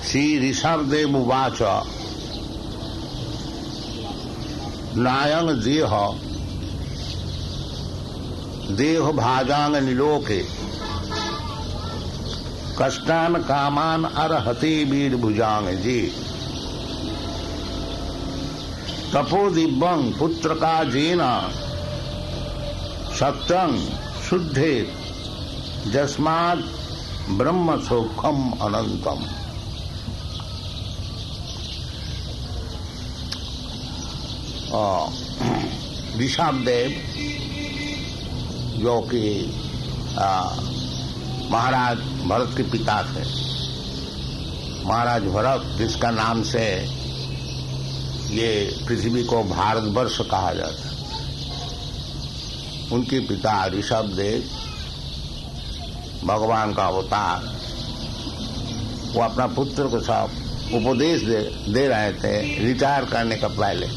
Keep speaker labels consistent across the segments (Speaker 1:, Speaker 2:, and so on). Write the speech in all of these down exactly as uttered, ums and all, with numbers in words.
Speaker 1: श्री ऋषभदेव उवाच नायं देह देह भाजांग निलोके कष्टान कामान अर्हति वीर भुजांग जी तपो दिव्यं पुत्र का जेना सत्यं शुद्धे जस्मात् ब्रह्म सौखम अनंतम। ऋषभदेव जो कि महाराज भरत के पिता थे, महाराज भरत जिसका नाम से ये पृथ्वी को भारतवर्ष कहा जाता है, उनके पिता ऋषभदेव भगवान का अवतार, वो अपना पुत्र को सब उपदेश दे, दे रहे थे रिटायर करने का पहले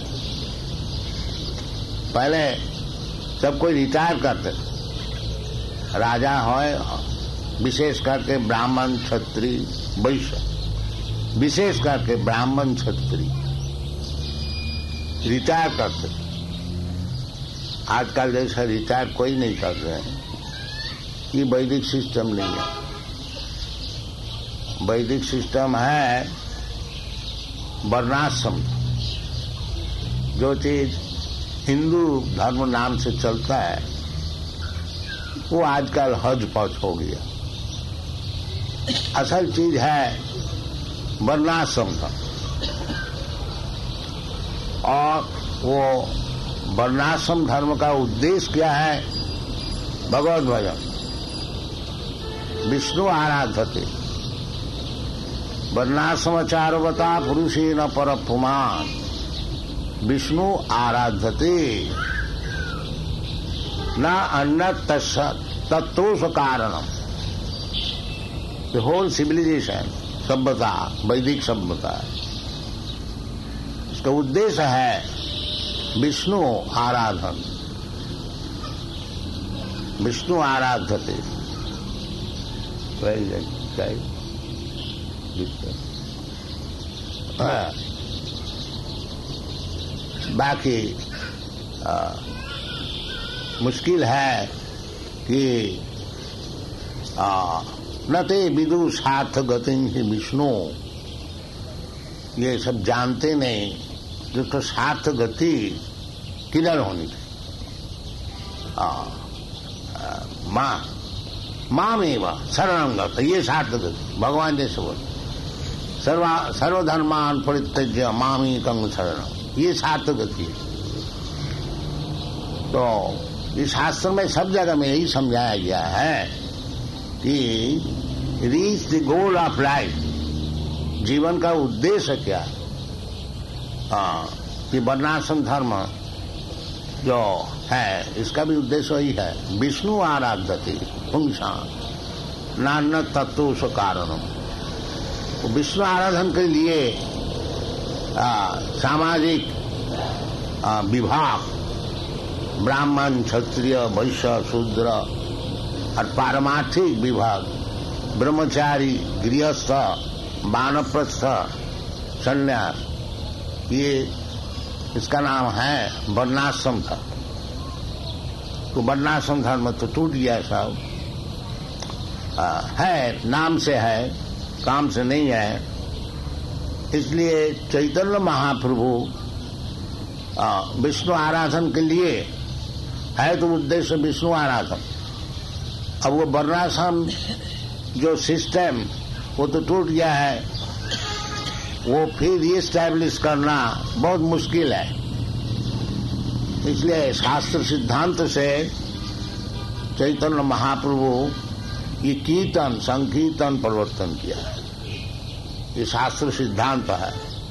Speaker 1: पहले सब कोई रिटायर करते, राजा हो, विशेष करके ब्राह्मण क्षत्रिय वैश्य, विशेष करके ब्राह्मण क्षत्रिय रिटायर करते। आजकल जैसा रिटायर कोई नहीं कर रहे हैं, ये वैदिक सिस्टम नहीं है। वैदिक सिस्टम है वर्णाश्रम, जो चीज हिंदू धर्म नाम से चलता है वो आजकल हज पच हो गया। असल चीज है वर्णाश्रम था, और वो वर्णाश्रम धर्म का उद्देश्य क्या है? भगवत भजन, विष्णु आराधते, वर्णाश्रमचारवता पुरुषेण पर पुमान विष्णु आराधते न अन्य तत्व कारणम। द होल सिविलाइजेशन सभ्यता, वैदिक सभ्यता, इसका उद्देश्य है विष्णु आराधन, विष्णु आराधते। बाकी आ, मुश्किल है कि न ते विदु सार्थ गति विष्णु, ये सब जानते नहीं जो तो सार्थ गति किधर होनी थी। माँ माँ में वह शरणंगत, ये सार्थ गति भगवान जैसे बोल, सर्वा सर्वधर्मान परित्यज्य मामी कंग शरणम, ये सार्थ गति है। तो इस शास्त्र में सब जगह में यही समझाया गया है कि reach the goal of life, जीवन का उद्देश्य क्या है। हाँ, कि वर्णाश्रम धर्म जो है इसका भी उद्देश्य वही है, विष्णु आराधति पुंसान नान्य तत्व कारणम। विष्णु आराधन के लिए आ, सामाजिक आ, विभाग, ब्राह्मण क्षत्रिय वैश्य शूद्र, और पारमार्थिक विभाग ब्रह्मचारी गृहस्थ वानप्रस्थ संन्यास, ये इसका नाम है वर्णाश्रम धर्म। तो वर्णाश्रम धर्म तो टूट गया सब, है नाम से है, काम से नहीं है। इसलिए चैतन्य महाप्रभु विष्णु आराधन के लिए है, तो उद्देश्य विष्णु आराधन। अब वो वर्णाश्रम जो सिस्टम वो तो टूट गया है, वो फिर रीएस्टैब्लिश करना बहुत मुश्किल है। इसलिए शास्त्र सिद्धांत से चैतन्य महाप्रभु ये कीर्तन संकीर्तन प्रवर्तन किया है, ये शास्त्र सिद्धांत है।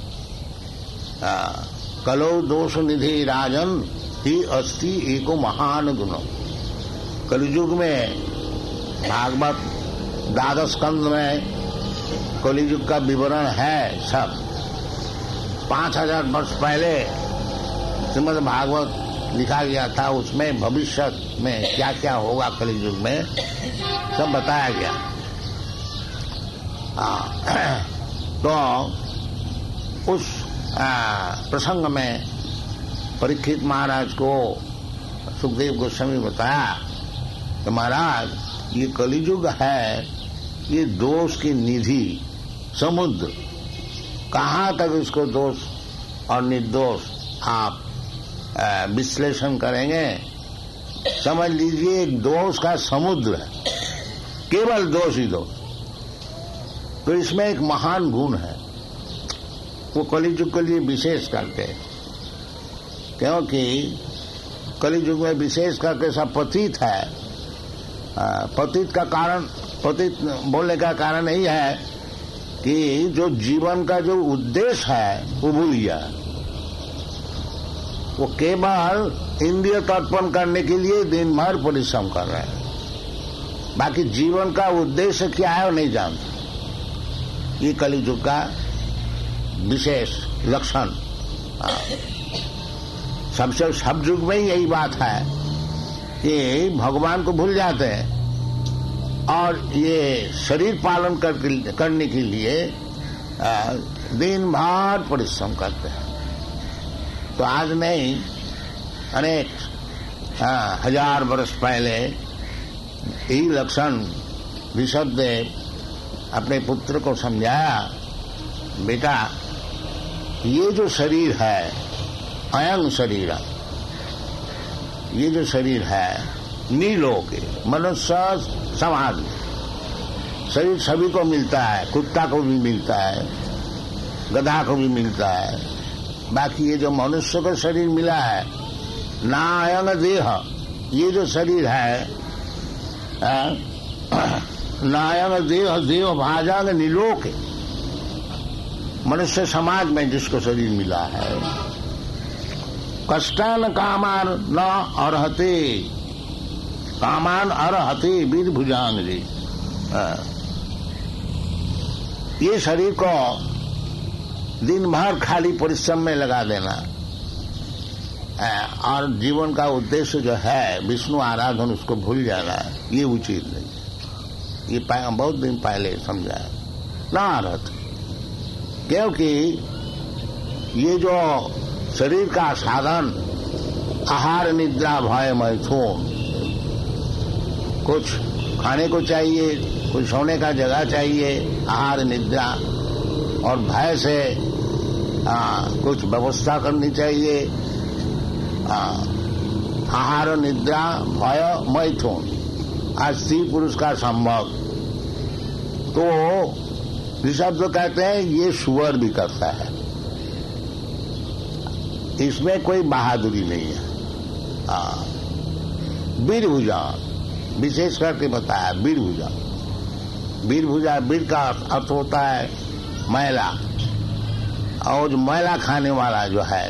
Speaker 1: कलो दोष निधि राजन ही अस्ति एको महान गुण। कलियुग में भागवत द्वादश स्कंद में कलियुग का विवरण है सब। पांच हजार वर्ष पहले श्रीमद् भागवत लिखा गया था, उसमें भविष्य में क्या क्या होगा कलियुग में सब बताया गया। आ, तो उस आ, प्रसंग में परीक्षित महाराज को सुखदेव गोस्वामी बताया कि महाराज ये कलियुग है, ये दोष की निधि समुद्र, कहाँ तक इसको दोष और निर्दोष आप विश्लेषण करेंगे? समझ लीजिए एक दोष का समुद्र है, केवल दोष ही दोष। तो इसमें एक महान गुण है, वो कलियुग के लिए विशेष करके, क्योंकि कलियुग में विशेष करके सब पतित है। पतित का कारण, पतित बोलने का कारण यही है कि जो जीवन का जो उद्देश्य है वो भूल गया। वो केवल इंद्रिय तर्पण करने के लिए दिन भर परिश्रम कर रहे हैं, बाकी जीवन का उद्देश्य क्या है वो नहीं जानते। ये कलियुग का विशेष लक्षण। सबसे सब युग में यही बात है कि भगवान को भूल जाते हैं और ये शरीर पालन कर, करने के लिए दिन भर परिश्रम करते हैं। तो आज नहीं, अनेक हजार वर्ष पहले यही लक्षण ऋषभदेव अपने पुत्र को समझाया, बेटा ये जो शरीर है, अयं शरीर, ये जो शरीर है नीलोक, मनुष्य समाज में शरीर सभी को मिलता है, कुत्ता को भी मिलता है, गधा को भी मिलता है, बाकी ये जो मनुष्य को शरीर मिला है ना अयं देह, ये जो शरीर है नायंग देह देव भाजांग नीलोक, मनुष्य समाज में जिसको शरीर मिला है, कष्टान कामान न अर्हते, कामान अर्हते वीर भुजांग जी। ये शरीर को दिन भर खाली परिश्रम में लगा देना और जीवन का उद्देश्य जो है विष्णु आराधन, उसको भूल जाना, ये उचित नहीं। ये बहुत दिन पहले समझाया ना अर्थ, क्योंकि ये जो शरीर का साधन आहार निद्रा भय मैथुन, कुछ खाने को चाहिए, कुछ सोने का जगह चाहिए, आहार निद्रा, और भय से आ, कुछ व्यवस्था करनी चाहिए, आ, आहार निद्रा भय मैथुन, आज स्त्री पुरुष का संभव। तो ऋषभ तो कहते हैं ये सुअर भी करता है, इसमें कोई बहादुरी नहीं है। वीर भुजा विशेष करके बताया, वीर भुजा, वीर भुजा, वीर का अर्थ होता है मैला, और जो मैला खाने वाला जो है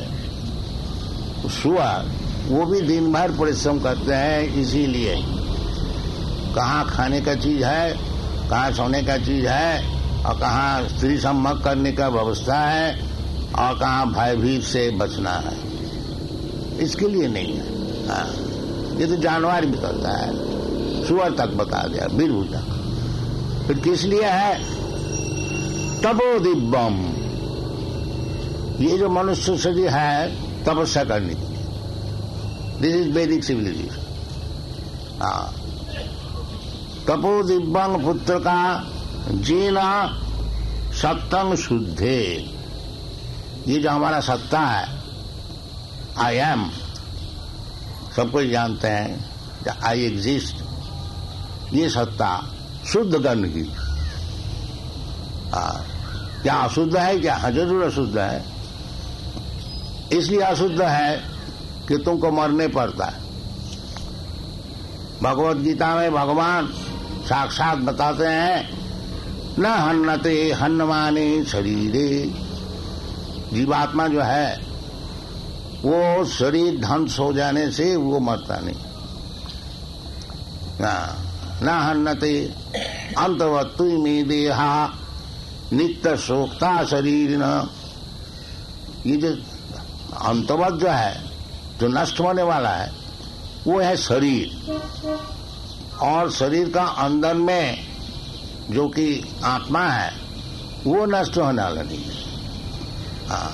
Speaker 1: सुअर, वो भी दिन भर परिश्रम करते हैं। इसीलिए कहाँ खाने का चीज है, कहाँ सोने का चीज है, और कहाँ स्त्री सम्मक करने का व्यवस्था है, और कहाँ भयभीत से बचना है, इसके लिए नहीं है। हाँ, ये तो जानवर भी करता है, सुअर तक बता दिया वीर भुजा। फिर किस लिए है? तपो दिव्यम, ये जो मनुष्य शरीर है तपस्या करने की, दिस इज वैदिक सिविलाइजेशन। हाँ, तपो दिव्यं पुत्र का जीना सत्तम शुद्धे, ये जो हमारा सत्ता है, आई एम, सबको जानते हैं आई एग्जिस्ट, ये सत्ता शुद्ध करने की। क्या अशुद्ध है? क्या हाँ, जरूर अशुद्ध है। इसलिए अशुद्ध है कि तुमको मरने पड़ता है। भगवत गीता में भगवान साक्षात बताते हैं, न हन्नते हन्नमाने शरीरे, जीवात्मा जो है वो शरीर ध्वंस हो जाने से वो मरता नहीं। न हन्नते अंतवत्तु में देहा नित्य शोक्ता शरीर न, ये जो अंतवत जो है, जो नष्ट होने वाला है, वो है शरीर। और शरीर का अंदर में जो कि आत्मा है, वो नष्ट होने वाला नहीं है। हाँ,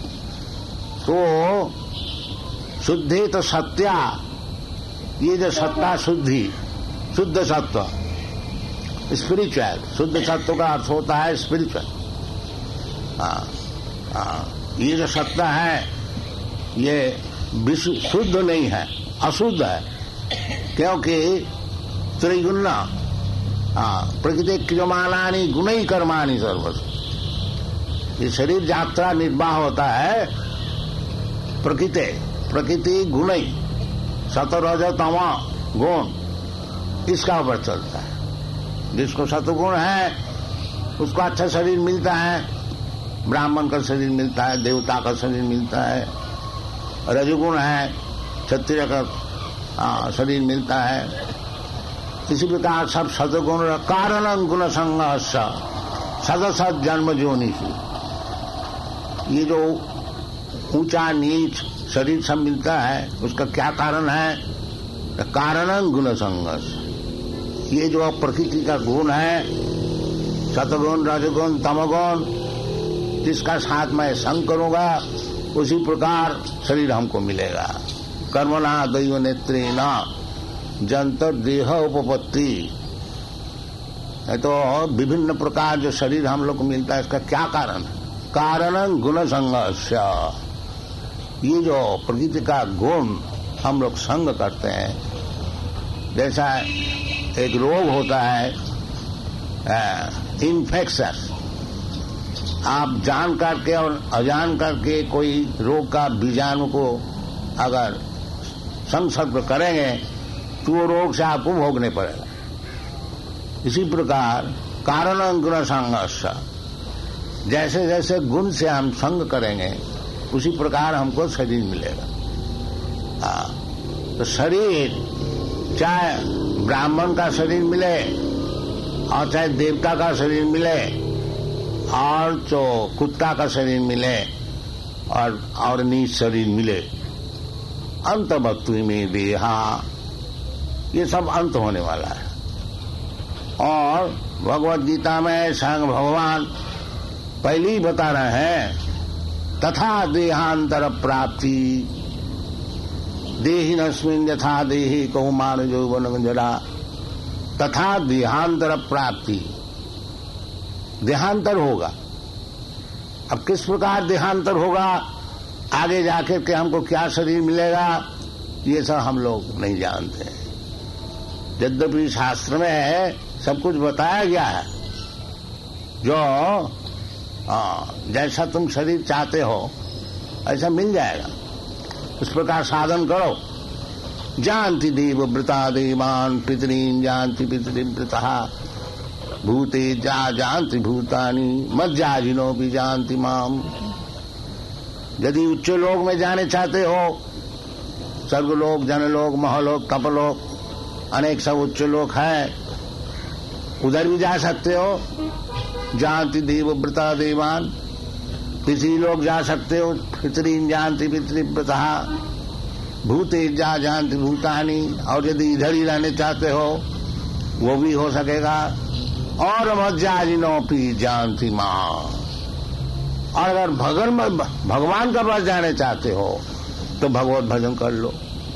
Speaker 1: तो शुद्धि तो सत्या, ये जो सत्ता शुद्धि, शुद्ध सत्व, स्पिरिचुअल, शुद्ध सत्व का अर्थ होता है स्पिरिचुअल। हाँ हाँ, ये जो सत्ता है ये शुद्ध नहीं है, अशुद्ध है, क्योंकि त्रिगुणा, हाँ, प्रकृति क्रियमाणानि गुणै कर्माणि सर्वस्व। ये शरीर यात्रा निर्वाह होता है प्रकृति प्रकृति गुणै, सतो रजो तमो गुण, इसका ऊपर चलता है। जिसको सतगुण है उसको अच्छा शरीर मिलता है, ब्राह्मण का शरीर मिलता है, देवता का शरीर मिलता है। रजगुण है, क्षत्रिय का शरीर मिलता है। इसी प्रकार सब सदगुण कारण गुण संघर्ष सदसद जन्म जोनि। ये जो ऊंचा नीच शरीर सब मिलता है उसका क्या कारण है? कारण गुण संघर्ष। ये जो प्रकृति का गुण है, सतगुण रजगुण तमगुण, जिसका साथ मैं संग करूंगा उसी प्रकार शरीर हमको मिलेगा। कर्मणा दैव नेत्रेण जंतर देह उपपत्ति। तो विभिन्न प्रकार जो शरीर हम लोग को मिलता है इसका क्या कारण है? कारण गुण संघर्ष। ये जो प्रकृति का गुण हम लोग संग करते हैं, जैसा एक रोग होता है इन्फेक्शस, आप जान करके और अजान करके कोई रोग का बीजाणु को अगर संसर्ग करेंगे तो वो रोग से आपको भोगने पड़ेगा। इसी प्रकार कारण गुण संघर्ष, जैसे जैसे गुण से हम संग करेंगे उसी प्रकार हमको शरीर मिलेगा। हाँ, तो शरीर चाहे ब्राह्मण का शरीर मिले और चाहे देवता का शरीर मिले और जो कुत्ता का शरीर मिले और और नीच शरीर मिले, अंत वस्तु में देहा, ये सब अंत होने वाला है। और भगवद गीता में स्वयं भगवान पहले ही बता रहे हैं, तथा देहांतर प्राप्ति देहिनस्मिन् यथा देहि कौमार यौवन जरा, तथा देहांतर प्राप्ति, देहांतर होगा। अब किस प्रकार देहांतर होगा, आगे जाकर के हमको क्या शरीर मिलेगा, ये सब हम लोग नहीं जानते। यद्यपि शास्त्र में सब कुछ बताया गया है, जो आ, जैसा तुम शरीर चाहते हो ऐसा मिल जाएगा। इस प्रकार साधन करो। जानती देव व्रता देवान पितरीन जानती पितृव्रता भूते जा जानती भूतानी मज्जाजिनो भी जानती माम। यदि उच्च लोक में जाने चाहते हो, स्वर्गलोक, जनलोक, महलोक, तपलोक, अनेक सब उच्च लोक है, उधर भी जा सकते हो। जानती देव व्रता देवान, किसी लोग जा सकते हो। पितरीन जानती पितृव्रता भूते जा जानती भूतानी, और यदि इधर ही रहने चाहते हो वो भी हो सकेगा। और मज्जाजिनो भी जानती माँ। और अगर भगवान भगवान का पास जाने चाहते हो तो भगवत भजन कर लो।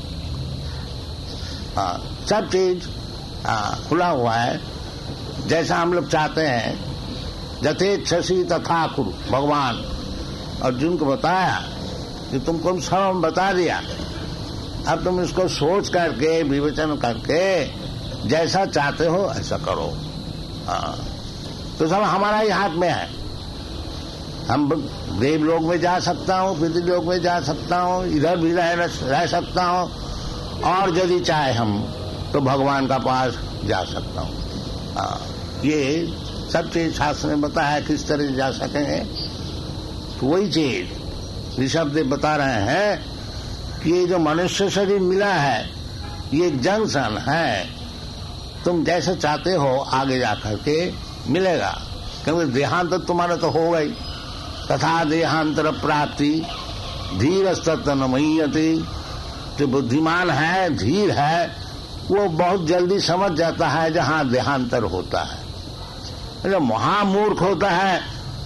Speaker 1: हाँ, सब चीज हाँ खुला हुआ है, जैसा हम लोग चाहते हैं। जथेच्छसी तथा कुरु, भगवान अर्जुन को बताया कि तुमको सब बता दिया, अब तुम इसको सोच करके विवेचन करके जैसा चाहते हो ऐसा करो। हाँ, तो सब हमारा ही हाथ में है। हम देवलोक में जा सकता हूँ, पितृलोक में जा सकता हूँ, इधर भी रह, रह सकता हूँ, और यदि चाहे हम तो भगवान का पास जा सकता हूँ। हाँ, ये सब चीज शास्त्र ने बताया किस तरह जा सकेंगे। तो वही चीज ऋषभ देव बता रहे हैं कि ये जो मनुष्य शरीर मिला है ये एक जंक्शन है, तुम जैसे चाहते हो आगे जाकर के मिलेगा, क्योंकि देहांतर तुम्हारा तो हो गई। तथा देहांतर प्राप्ति धीरस्तत्तनमय्यते, जो बुद्धिमान है, धीर है, वो बहुत जल्दी समझ जाता है जहाँ देहांतर होता है। जो महामूर्ख होता है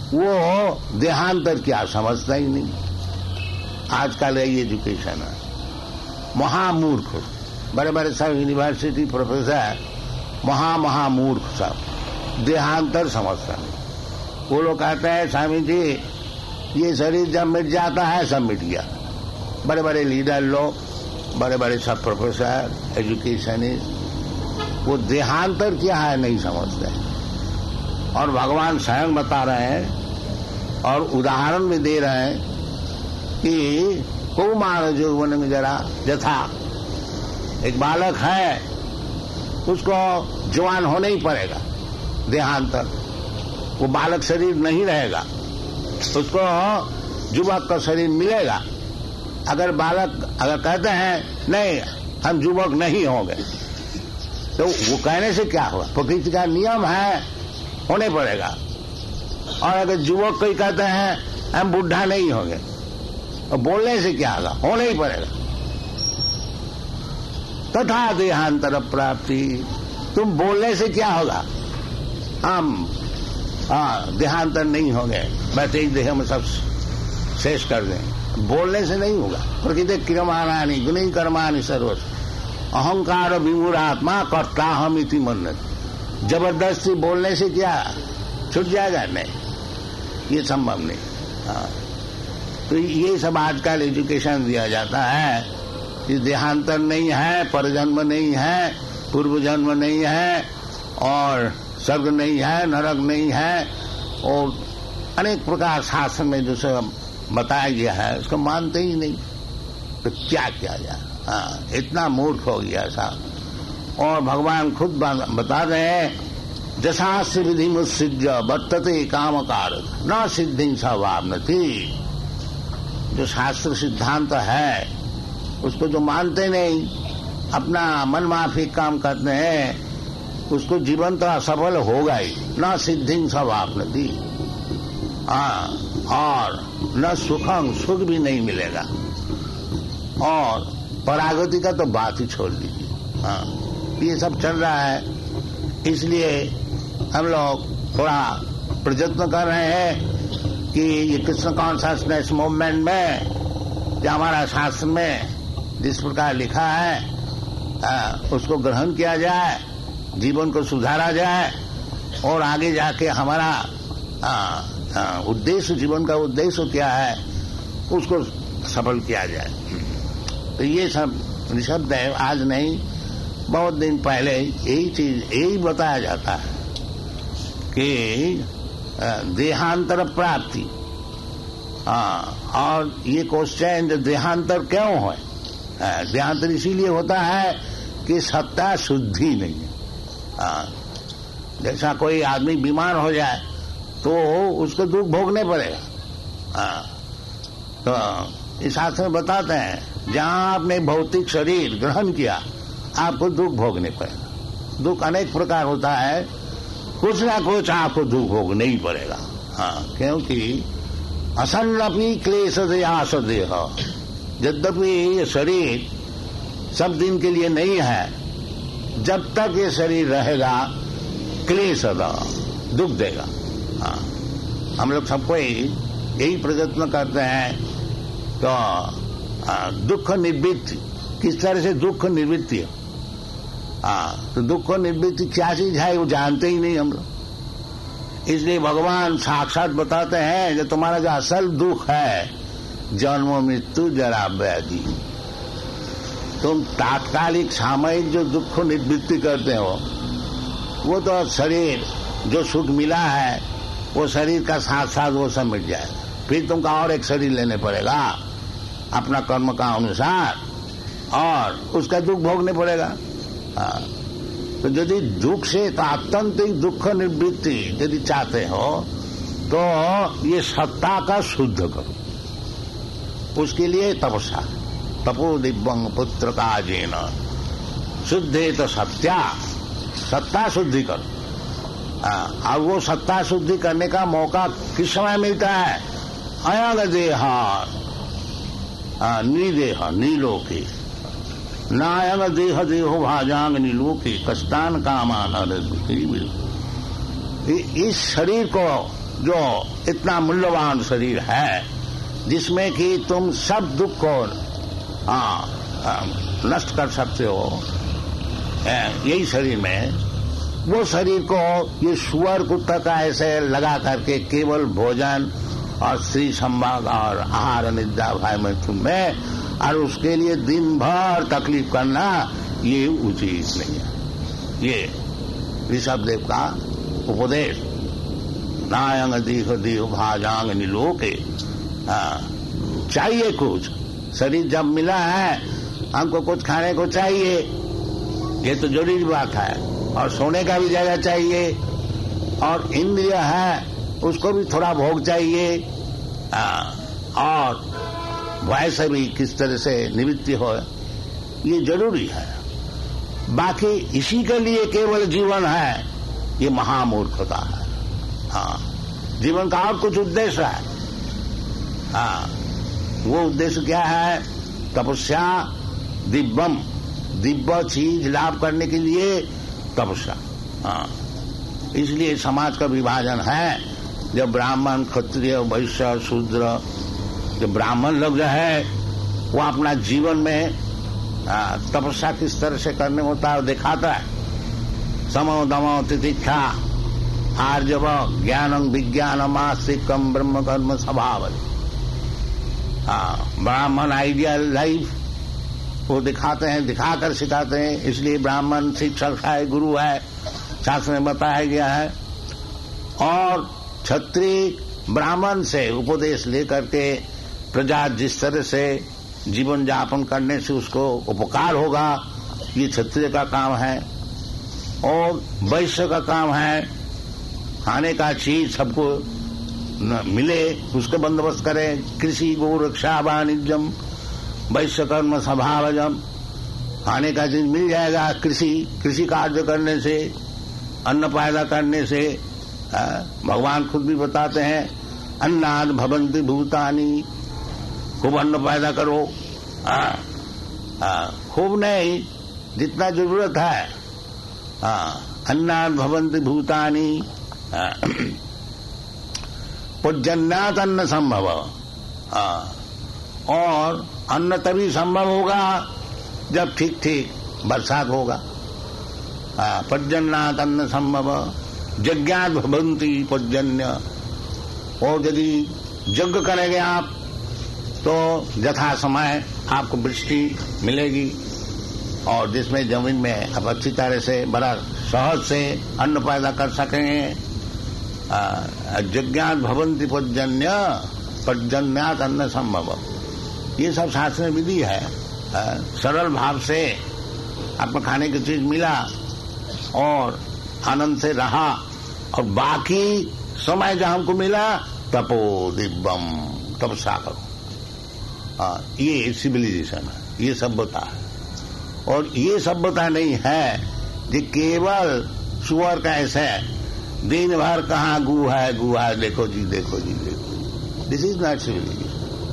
Speaker 1: वो देहांतर क्या समझता ही नहीं। आजकल यही एजुकेशन है, महामूर्ख, बड़े बड़े सब यूनिवर्सिटी प्रोफेसर महा महामूर्ख सब, देहांतर समझता नहीं। वो लोग कहते हैं स्वामी जी ये शरीर जब मिट जाता है सब मिट गया। बड़े बड़े लीडर लोग, बड़े बड़े सब प्रोफेसर, एजुकेशनिस्ट, वो देहांतर क्या है नहीं समझते। और भगवान स्वयं बता रहे हैं और उदाहरण भी दे रहे हैं कि कौमार जो वन जरा जथा, एक बालक है उसको जवान होना ही पड़ेगा, देहांतर, वो बालक शरीर नहीं रहेगा, उसको युवक का शरीर मिलेगा। अगर बालक अगर कहते हैं नहीं हम युवक नहीं होंगे, तो वो कहने से क्या होगा, प्रकृति का नियम है, होने पड़ेगा। और अगर युवक कोई कहते हैं हम बुढ़ा नहीं होंगे, तो बोलने से क्या होगा, होना ही पड़ेगा। तथा देहांतर प्राप्ति, तुम बोलने से क्या होगा, हम हाँ देहांतर नहीं होंगे, बस एक देह में सब शेष कर दें, बोलने से नहीं होगा। प्रकृति क्रियमाणानि गुणी कर्माणि सर्वस्व अहंकार विमूढ़ात्मा कर्ता हम इति मन्यते। जबरदस्ती बोलने से क्या छूट जाएगा, नहीं, ये संभव नहीं। हाँ, तो ये सब आजकल एजुकेशन दिया जाता है कि देहांतर नहीं है, परजन्म नहीं है, पूर्व जन्म नहीं है, और स्वर्ग नहीं है, नरक नहीं है, और अनेक प्रकार शास्त्र में जो सब बताया गया है उसको मानते ही नहीं, तो क्या किया जाए। हाँ, इतना मूर्ख हो गया ऐसा। और भगवान खुद बता रहे हैं जशास्त्र विधि मुत्सिज्य वर्तते काम कारक न सिद्धि सवाप्नति। जो शास्त्र सिद्धांत है उसको जो मानते नहीं, अपना मन माफिक काम करते हैं, उसको जीवन तो असफल होगा ही, न सिद्धि सवाप्नति, हाँ, और न सुखम, सुख भी नहीं मिलेगा, और परागति का तो बात ही छोड़ दीजिए। हाँ, ये सब चल रहा है। इसलिए हम लोग थोड़ा प्रयत्न कर रहे हैं कि ये कृष्ण कॉन्शसनेस मूवमेंट में जो हमारा शास्त्र में जिस प्रकार लिखा है आ, उसको ग्रहण किया जाए, जीवन को सुधारा जाए, और आगे जाके हमारा उद्देश्य, जीवन का उद्देश्य क्या है उसको सफल किया जाए। तो ये सब निःशब्द है, आज नहीं, बहुत दिन पहले यही चीज यही बताया जाता है कि देहांतर प्राप्ति। हाँ, और ये क्वेश्चन जो देहांतर क्यों है, देहांतर इसीलिए होता है कि सत्ता शुद्धि नहीं है। हाँ, जैसा कोई आदमी बीमार हो जाए तो उसको दुख भोगने पड़ेगा। हाँ, तो इस शास्त्र में बताते हैं जहां आपने भौतिक शरीर ग्रहण किया आपको दुख भोगने पड़ेगा। दुख अनेक प्रकार होता है, कुछ ना कुछ आपको दुख भोगने ही पड़ेगा। हाँ, क्योंकि असन्नपि क्लेश देहास देह, यद्यपि ये शरीर सब दिन के लिए नहीं है, जब तक ये शरीर रहेगा क्लेश दुख देगा। हाँ, हम लोग सबको यही प्रयत्न करते हैं तो दुख निवृत्ति, किस तरह से दुख निवृत्ति। हाँ, तो दुख निवृत्ति क्या चीज है वो जानते ही नहीं हम लोग। इसलिए भगवान साक्षात बताते हैं कि तुम्हारा जो असल दुख है जन्म मृत्यु जरा व्याधि, तुम तात्कालिक सामयिक जो दुख निवृत्ति करते हो वो तो शरीर जो सुख मिला है वो शरीर का साथ साथ वो सब मिट जाएगा, फिर तुमको और एक शरीर लेने पड़ेगा अपना कर्म का अनुसार, और उसका दुख भोगने पड़ेगा। हाँ, तो यदि दुख से तो आत्यंतिक दुख निवृत्ति यदि चाहते हो तो ये सत्ता का शुद्ध करो, उसके लिए तपस्या, तपो दिव्यं पुत्र का जेन शुद्धे तो सत्या, सत्ता शुद्धि करो। हाँ, और वो सत्ता शुद्धि करने का मौका किस समय मिलता है, अयंग देहा निदेह नीलोके, नायंग देह देहो भाजांग नीलोके कष्टान कामान। इस शरीर को जो इतना मूल्यवान शरीर है जिसमें कि तुम सब दुख को नष्ट कर सकते हो, यही शरीर में, वो शरीर को ये सुअर कुत्ता का ऐसे लगा करके केवल भोजन और स्त्री संभाग और आहार निद्रा भाई में तुम्हें और उसके लिए दिन भर तकलीफ करना ये उचित नहीं है। ये ऋषभदेव का उपदेश। नायंग दीह दीह भाजांग निलोके, चाहिए कुछ, शरीर जब मिला है हमको कुछ खाने को चाहिए, ये तो जरूरी बात है, और सोने का भी जगह चाहिए, और इंद्रिय है उसको भी थोड़ा भोग चाहिए, और वैसे भी किस तरह से निवृत्ति हो, ये जरूरी है। बाकी इसी के लिए केवल जीवन है, ये महामूर्खता है। हाँ, जीवन का और कुछ उद्देश्य है। हाँ, वो उद्देश्य क्या है? तपस्या, दिव्यम, दिव्य चीज लाभ करने के लिए तपस्या। हाँ, इसलिए समाज का विभाजन है। जब ब्राह्मण, क्षत्रिय, वैश्य, शूद्र, जो ब्राह्मण लोग जो है वो अपना जीवन में तपस्या किस तरह से करने होता है दिखाता है। समो दमो तितिक्षा आर्जव ज्ञानम विज्ञानम आस्तिकम ब्रह्म कर्म स्वभाव। ब्राह्मण आइडियल लाइफ वो दिखाते हैं, दिखाकर सिखाते हैं। इसलिए ब्राह्मण शिक्षक है, गुरु है, शास्त्र में बताया गया है। और क्षत्रिय ब्राह्मण से उपदेश लेकर के प्रजा जिस तरह से जीवन यापन करने से उसको उपकार होगा, ये क्षत्रिय का काम है। और वैश्य का काम है खाने का चीज सबको मिले, उसके बंदोबस्त करें। कृषि गो रक्षा वाणिज्यम वैश्य कर्म स्वभावजम, खाने का चीज मिल जाएगा। कृषि कृषि कार्य करने से, अन्न पैदा करने से, आ, भगवान खुद भी बताते हैं अन्नाद भवन्ति भूतानि, खूब अन्न पैदा करो। आ, आ, खूब नहीं, जितना जरूरत है। आ, अन्नाद भवन्ति भूतानि पुजन्नात अन्न संभव। और अन्न तभी संभव होगा जब ठीक ठीक बरसात होगा। पर्जन्यात अन्न संभव, यज्ञात भवन्ति पर्जन्य। और यदि यज्ञ करेंगे आप तो यथा समय आपको वृष्टि मिलेगी, और जिसमें जमीन में आप अच्छी तरह से बड़ा सहज से अन्न पैदा कर सकेंगे। यज्ञात भवन्ति पर्जन्य, पर्जन्यात अन्न संभव। ये सब शास्त्र में विधि है। आ, सरल भाव से आपको खाने की चीज मिला और आनंद से रहा, और बाकी समय जो हमको मिला तपो दिव्यम, तपस्या करो। आ, ये सिविलाइजेशन है, ये सभ्यता है। और ये सभ्यता नहीं है जो केवल सुअर का ऐसा दिन भर कहाँ गु है गु है, देखो जी देखो जी देखो। This is not civilization.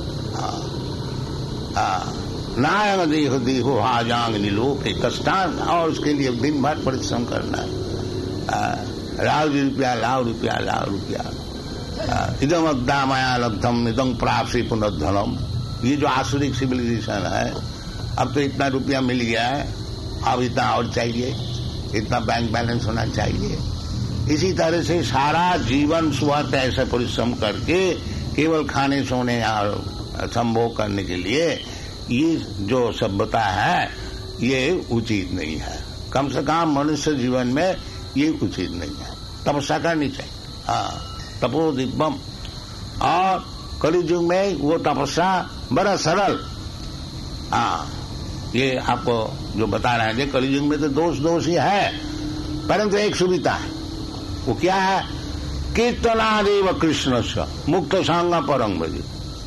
Speaker 1: नायंग देह देहो हाजांग नीलोक कष्टान, और उसके लिए दिन भर परिश्रम करना है। लाव रुपया लाव रुपया लाव रुपया, इदम अद्दा माया लब्धम इदम प्राप्ति पुनर्धनम। ये जो आसुरिक सिविलाइजेशन है, अब तो इतना रुपया मिल गया है, अब इतना और चाहिए, इतना बैंक बैलेंस होना चाहिए। इसी तरह से सारा जीवन सुबह ऐसे परिश्रम करके केवल खाने सोने और संभोग करने के लिए, ये जो सभ्यता है ये उचित नहीं है। कम से कम मनुष्य जीवन में ये उचित नहीं है। तपस्या करनी चाहिए। हाँ, तपो दिव्यम। और कलियुग में वो तपस्या बड़ा सरल। हाँ, ये आपको जो बता रहे हैं, कलियुग में तो दोष दोष ही है, परंतु एक सुविधा है। वो क्या है? कीर्तनादेव कृष्ण से मुक्त संग परम भजे।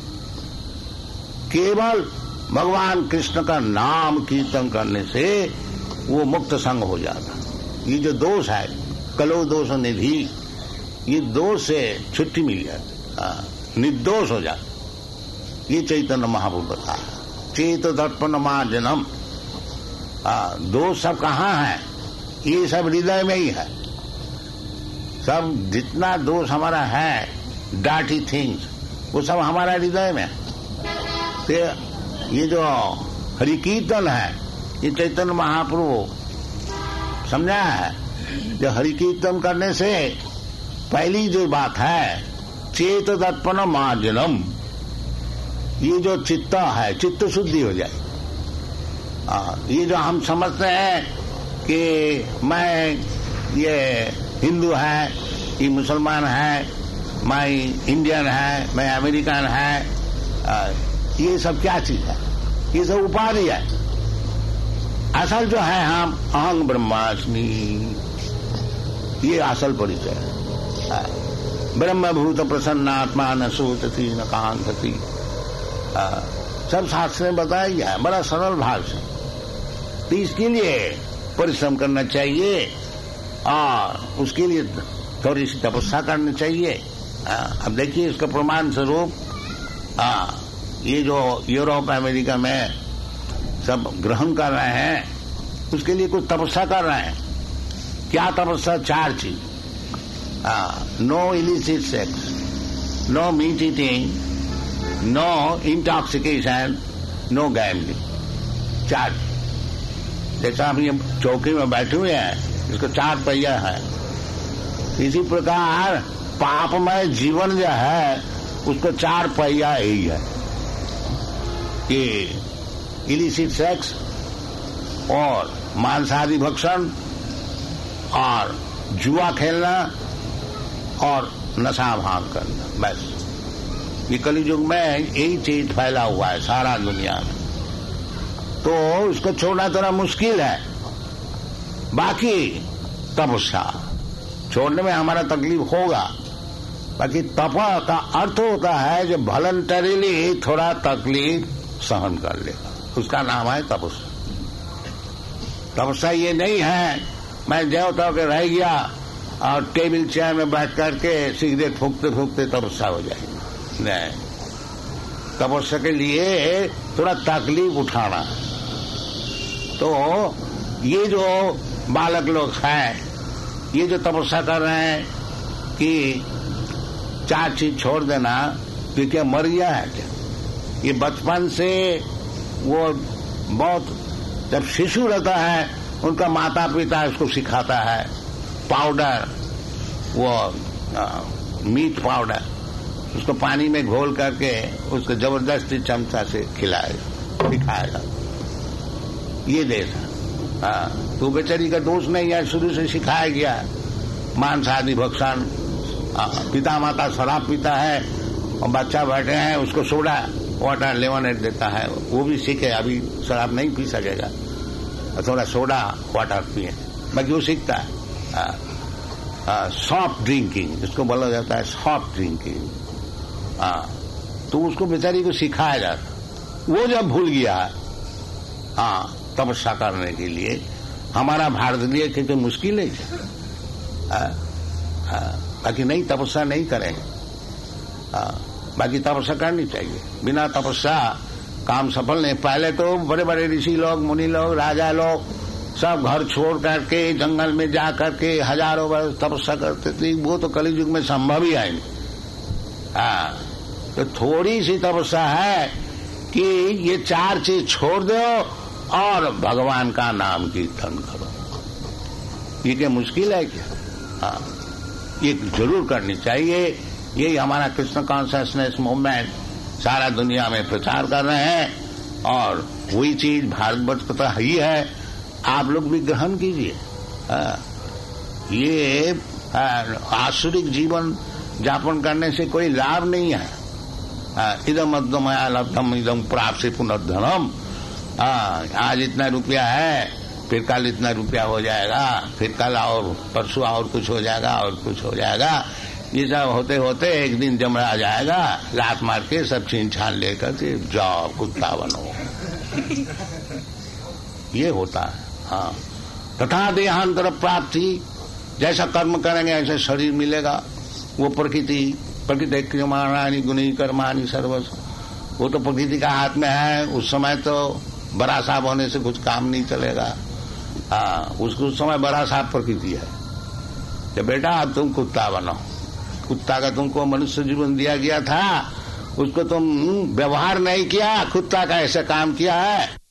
Speaker 1: केवल भगवान कृष्ण का नाम कीर्तन करने से वो मुक्त संग हो जाता। ये जो दोष है, कलो दोष निधि, ये दोष से छुट्टी मिल जाती, निर्दोष हो जाता। ये चैतन्य महाप्रभु बता है। चेत दर्पण मार्जनम, दोष सब कहाँ है? ये सब हृदय में ही है। सब जितना दोष हमारा है, डार्टी थिंग्स, वो सब हमारा हृदय में। तो ये जो हरि कीर्तन है, ये चैतन्य महाप्रभु समझा है। जो हरि कीर्तन करने से पहली जो बात है, चेत दर्पण मार्जनम, ये जो चित्त है, चित्त शुद्धि हो जाए। आ, ये जो हम समझते हैं कि मैं ये हिंदू है, ये मुसलमान है, मैं इंडियन है, मैं अमेरिकन है, आ, ये सब क्या चीज है? ये सब उपाधि है। असल जो है हम अहं ब्रह्मास्मि, ये असल परिचय है। ब्रह्मभूत प्रसन्नात्मा न सूतति न कांक्षति, सब शास्त्र में बताया गया है, बड़ा सरल भाषा। तो इसके लिए परिश्रम करना चाहिए और उसके लिए थोड़ी सी तपस्या करनी चाहिए। आ, अब देखिए इसका प्रमाण स्वरूप ये जो यूरोप अमेरिका में सब ग्रहण कर रहे हैं, उसके लिए कुछ तपस्या कर रहे हैं। क्या तपस्या? चार चीज, no illicit sex, no meat eating, no intoxication, no gambling. चार। जैसा हम ये चौकी में बैठे हुए हैं, इसको चार पहिया है। इसी प्रकार पापमय जीवन जो है, उसको चार पहिया यही है कि इलिसिट सेक्स और मांसाहारी भक्षण और जुआ खेलना और नशा भांग करना, बस। ये कलियुग में यही चीज फैला हुआ है सारा दुनिया में। तो इसको छोड़ना थोड़ा मुश्किल है। बाकी तपस्या छोड़ने में हमारा तकलीफ होगा। बाकी तप का अर्थ होता है जो वॉलंटरीली थोड़ा तकलीफ सहन कर लेगा, उसका नाम है तपस्या। तपस्या ये नहीं है मैं देवता के रह गया और टेबल चेयर में बैठ करके सिगरेट फूकते फूकते तपस्या हो जाएगी। नहीं, तपस्या के लिए थोड़ा तकलीफ उठाना है। तो ये जो बालक लोग हैं, ये जो तपस्या कर रहे हैं कि चार चीज छोड़ देना, तो क्या मर गया है क्या? ये बचपन से वो बहुत, जब शिशु रहता है उनका माता पिता उसको सिखाता है पाउडर, वो आ, मीट पाउडर, उसको पानी में घोल करके उसको जबरदस्ती चमचा से खिलाएगा, सिखाएगा। ये देश है। हाँ, तो बेचारी का दोष नहीं है, शुरू से सिखाया गया है। मांसाहारी भक्षण, पिता माता शराब पीता है और बच्चा बैठे हैं, उसको सोडा वाटर लेमनेड देता है, वो भी सीखे। अभी शराब नहीं पी सकेगा, थोड़ा सोडा वाटर पिए, बाकी वो सीखता है। सॉफ्ट ड्रिंकिंग, इसको बोला जाता है सॉफ्ट ड्रिंकिंग। हाँ, तो उसको बेचारी को सिखाया जाता। वो जब भूल गया, हाँ, तपस्या करने के लिए हमारा भारतीय की तो मुश्किल है। बाकी नहीं, तपस्या नहीं करेंगे। बाकी तपस्या करनी चाहिए। बिना तपस्या काम सफल नहीं। पहले तो बड़े बड़े ऋषि लोग, मुनि लोग, राजा लोग सब घर छोड़ करके जंगल में जा करके हजारों वर्ष तपस्या करते थे। वो तो कलियुग में संभव ही है नहीं। हाँ, तो थोड़ी सी तपस्या है कि ये चार चीज छोड़ दो और भगवान का नाम कीर्तन करो। ये क्या मुश्किल है क्या? हाँ, ये जरूर करनी चाहिए। यही हमारा कृष्ण कॉन्शियसनेस मूवमेंट सारा दुनिया में प्रचार कर रहे हैं और वही चीज भारतवर्ष का तो ही है। आप लोग भी ग्रहण कीजिए। ये आसुरिक जीवन यापन करने से कोई लाभ नहीं है। इदम अद्वमया लब्धम इदम प्राप्त पुनर्धनम। आज इतना रुपया है, फिर कल इतना रुपया हो जाएगा, फिर कल और परसों और कुछ हो जाएगा और कुछ हो जाएगा। ये सब होते होते एक दिन जमरा जाएगा, लात मार के सब छीन छान लेकर के जाओ कुत्ता बनो। ये होता है। हाँ, तथा देहांतर प्राप्ति, जैसा कर्म करेंगे ऐसा शरीर मिलेगा। वो प्रकृति प्रकृति कर्माणि गुणी कर्माणि सर्वस्व, वो तो प्रकृति का हाथ में है। उस समय तो बड़ा साहब होने से कुछ काम नहीं चलेगा। हाँ, उसको उस समय बड़ा साहब प्रकृति है। कि बेटा अब तुम कुत्ता बनो, कुत्ता का तुमको मनुष्य जीवन दिया गया था, उसको तुम व्यवहार नहीं किया, कुत्ता का ऐसा काम किया है।